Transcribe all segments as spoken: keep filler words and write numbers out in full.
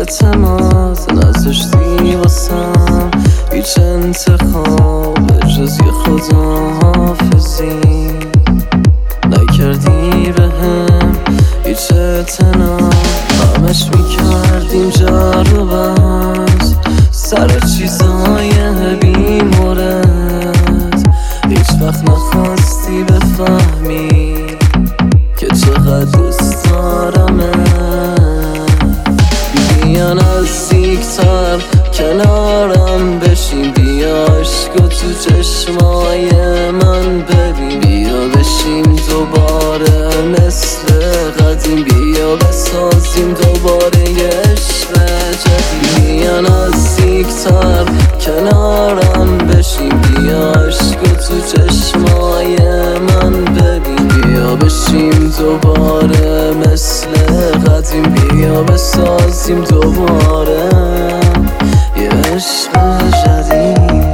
اعتماد نذاشتی واسم، هیچ انتخاب جز یه خداحافظی نکردی بهم، هیچ اعتناب همش میکردیم جر و بحث سر چیزای بی مورد. هیچ وقت نخواستی بفهمی که چقدر دوست دارمه. بیا نزدیکتر کنارم بشین، بیا عشقو تو چشمای من ببین، بیا بشیم دوباره مثل قدیم، بیا بسازیم دوباره یه عشق جدید. بیا نزدیکتر کنارم بشین، بیا عشقو تو چشمای من ببین، بیا بشیم دوباره مثل قدیم، بیا بسازیم دوباره یه عشق جدید.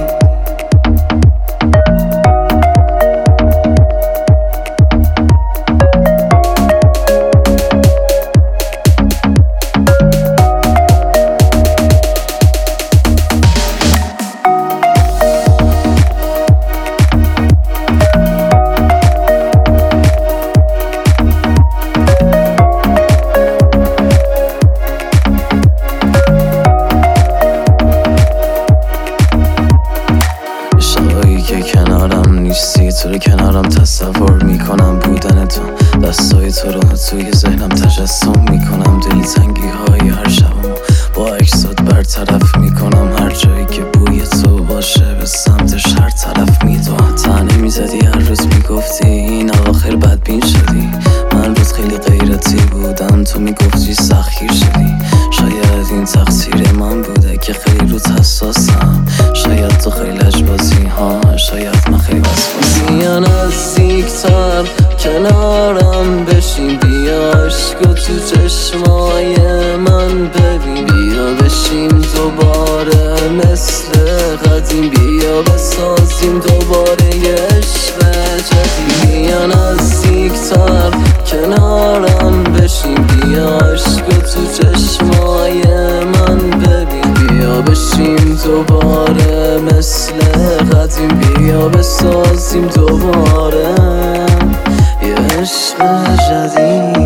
که کنارم نیستی، تو رو کنارم تصور میکنم بودن تو، دستای تو رو توی ذهنم تجسم میکنم، دلتنگی های هر شبم با عکسات برطرف میکنم، هر جایی که بوی تو باشه به سمتش هر طرف میدوم. تنه میزدی هر روز میگفتی این آخر بدبین شدی، من روز خیلی غیرتی بودم تو میگفتی سختگیر شدی. شاید این تقصیر من بوده که خیلی روت حساسم، شاید تو خیلی لجبازی ها، شاید من خیلی وسواسم. بیا نزدیکتر کنارم بشین، بیا عشقو تو چشمای من ببین، بیا بشیم دوباره مثل قدیم، بیا بسازیم دوباره یه عشق جدید. بیا نزدیکتر کنارم بشین، بیا عشقو تو چشمای من ببین، بیا بشیم دوباره مثل قدیم، بیا بسازیم دوباره یه عشق جدید.